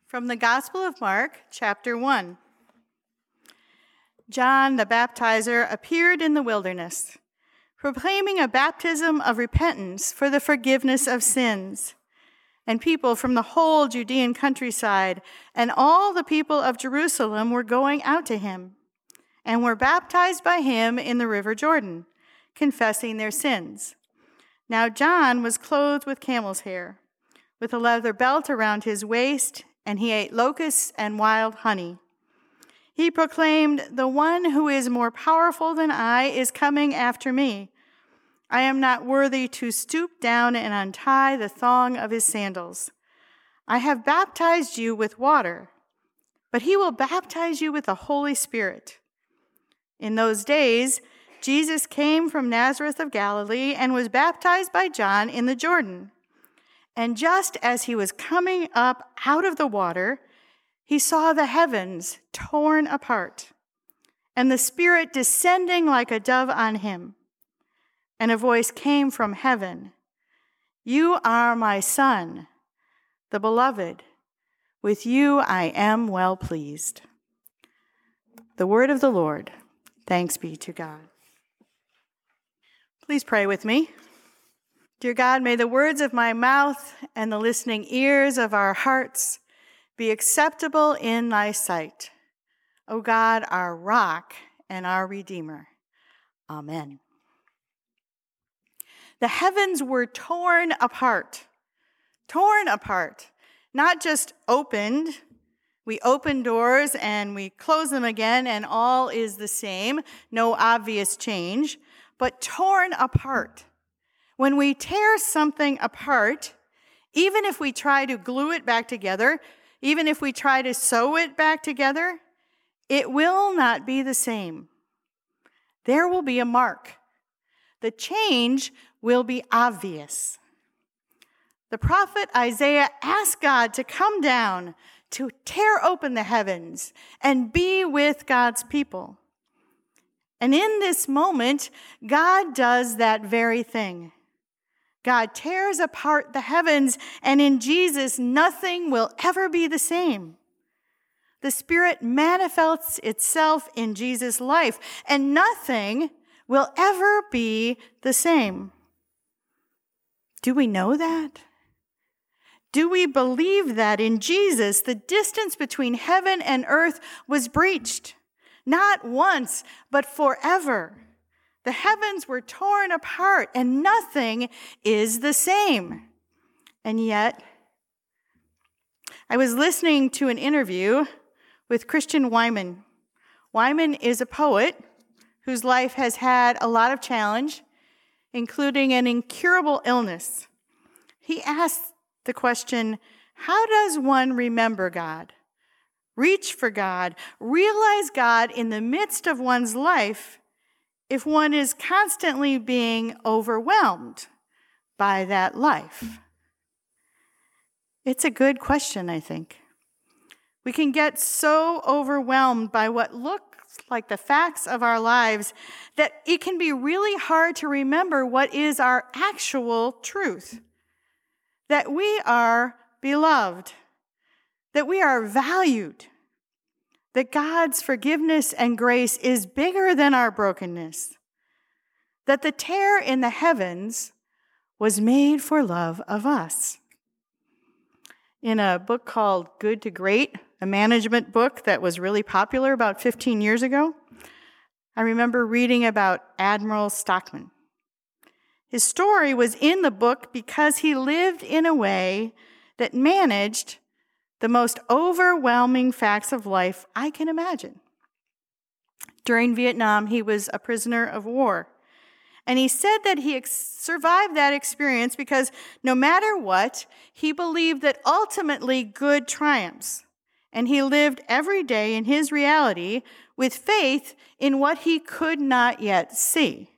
From the Gospel of Mark, chapter 1. John the Baptizer appeared in the wilderness, proclaiming a baptism of repentance for the forgiveness of sins. And people from the whole Judean countryside and all the people of Jerusalem were going out to him and were baptized by him in the river Jordan, confessing their sins. Now John was clothed with camel's hair, with a leather belt around his waist, and he ate locusts and wild honey. He proclaimed, "The one who is more powerful than I is coming after me. I am not worthy to stoop down and untie the thong of his sandals. I have baptized you with water, but he will baptize you with the Holy Spirit." In those days, Jesus came from Nazareth of Galilee and was baptized by John in the Jordan. And just as he was coming up out of the water, he saw the heavens torn apart, and the Spirit descending like a dove on him. And a voice came from heaven, "You are my Son, the Beloved. With you I am well pleased." The word of the Lord. Thanks be to God. Please pray with me. Dear God, may the words of my mouth and the listening ears of our hearts be acceptable in thy sight. O God, our rock and our Redeemer. Amen. The heavens were torn apart, not just opened. We open doors and we close them again and all is the same, no obvious change, but torn apart. When we tear something apart, even if we try to glue it back together, even if we try to sew it back together, it will not be the same. There will be a mark. The change will be obvious. The prophet Isaiah asked God to come down, to tear open the heavens and be with God's people. And in this moment, God does that very thing. God tears apart the heavens, and in Jesus, nothing will ever be the same. The Spirit manifests itself in Jesus' life, and nothing will ever be the same. Do we know that? Do we believe that in Jesus, the distance between heaven and earth was breached? Not once, but forever. The heavens were torn apart and nothing is the same. And yet, I was listening to an interview with Christian Wiman. Wiman is a poet whose life has had a lot of challenge, including an incurable illness. He asked the question, how does one remember God, reach for God, realize God in the midst of one's life if one is constantly being overwhelmed by that life? It's a good question, I think. We can get so overwhelmed by what looks like the facts of our lives that it can be really hard to remember what is our actual truth. That we are beloved, that we are valued, that God's forgiveness and grace is bigger than our brokenness, that the tear in the heavens was made for love of us. In a book called Good to Great, a management book that was really popular about 15 years ago, I remember reading about Admiral Stockman. His story was in the book because he lived in a way that managed the most overwhelming facts of life I can imagine. During Vietnam, he was a prisoner of war. And he said that he survived that experience because no matter what, he believed that ultimately good triumphs. And he lived every day in his reality with faith in what he could not yet see.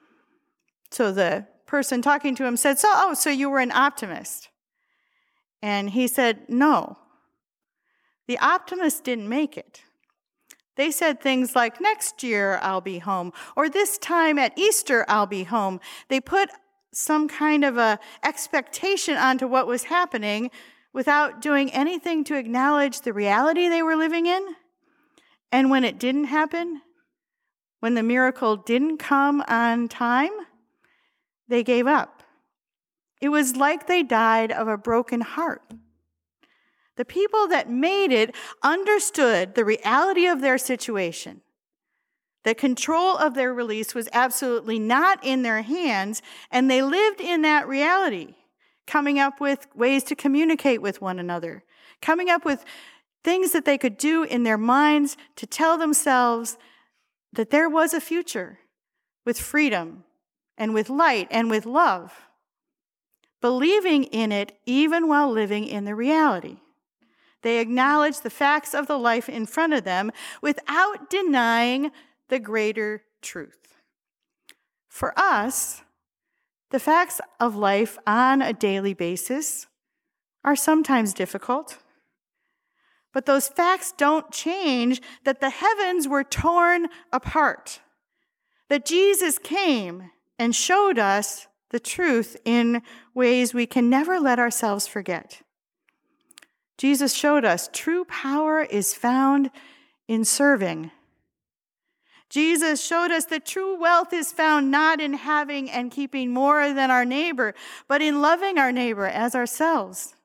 So the person talking to him said, so you were an optimist. And he said, no. The optimists didn't make it. They said things like, next year I'll be home, or this time at Easter I'll be home. They put some kind of a expectation onto what was happening without doing anything to acknowledge the reality they were living in. And when it didn't happen, when the miracle didn't come on time, they gave up. It was like they died of a broken heart. The people that made it understood the reality of their situation. The control of their release was absolutely not in their hands, and they lived in that reality, coming up with ways to communicate with one another, coming up with things that they could do in their minds to tell themselves that there was a future with freedom and with light and with love, believing in it even while living in the reality. They acknowledged the facts of the life in front of them without denying the greater truth. For us, the facts of life on a daily basis are sometimes difficult, but those facts don't change that the heavens were torn apart, that Jesus came and showed us the truth in ways we can never let ourselves forget. Jesus showed us true power is found in serving. Jesus showed us that true wealth is found not in having and keeping more than our neighbor, but in loving our neighbor as ourselves.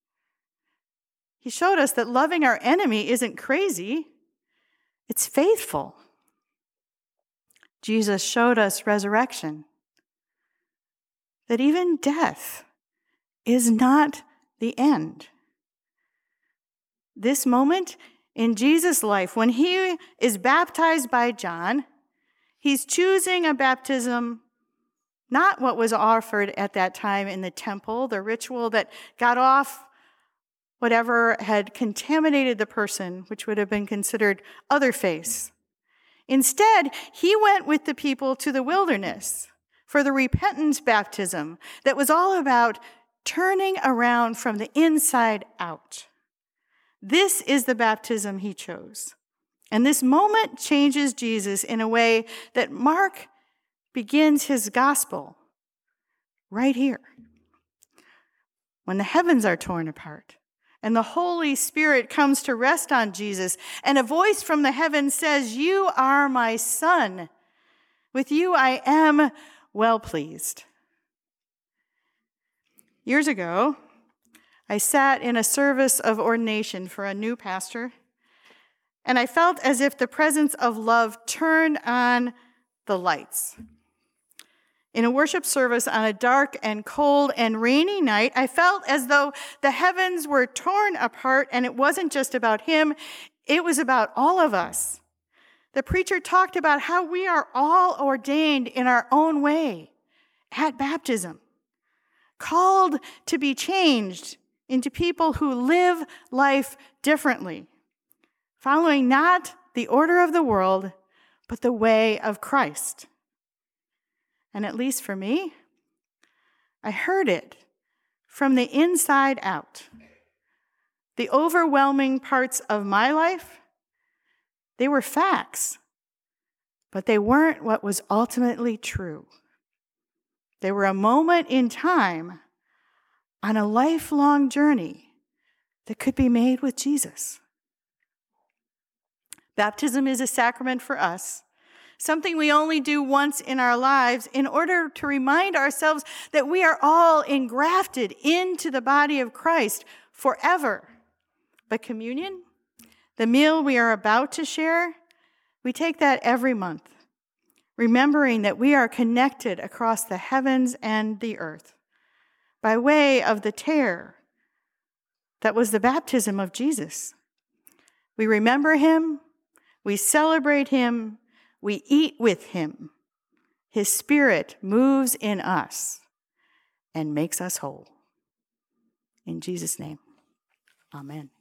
He showed us that loving our enemy isn't crazy, it's faithful. Jesus showed us resurrection, that even death is not the end. This moment in Jesus' life, when he is baptized by John, he's choosing a baptism, not what was offered at that time in the temple, the ritual that got off whatever had contaminated the person, which would have been considered other faith. Instead, he went with the people to the wilderness for the repentance baptism that was all about turning around from the inside out. This is the baptism he chose. And this moment changes Jesus in a way that Mark begins his gospel right here. When the heavens are torn apart and the Holy Spirit comes to rest on Jesus, and a voice from the heavens says, "You are my Son. With you I am well pleased." Years ago, I sat in a service of ordination for a new pastor, and I felt as if the presence of love turned on the lights. In a worship service on a dark and cold and rainy night, I felt as though the heavens were torn apart, and it wasn't just about him, it was about all of us. The preacher talked about how we are all ordained in our own way at baptism, called to be changed into people who live life differently, following not the order of the world, but the way of Christ. And at least for me, I heard it from the inside out. The overwhelming parts of my life, they were facts, but they weren't what was ultimately true. They were a moment in time on a lifelong journey that could be made with Jesus. Baptism is a sacrament for us, something we only do once in our lives in order to remind ourselves that we are all engrafted into the body of Christ forever. But communion, the meal we are about to share, we take that every month, remembering that we are connected across the heavens and the earth by way of the tear that was the baptism of Jesus. We remember him, we celebrate him, we eat with him. His Spirit moves in us and makes us whole. In Jesus' name, amen.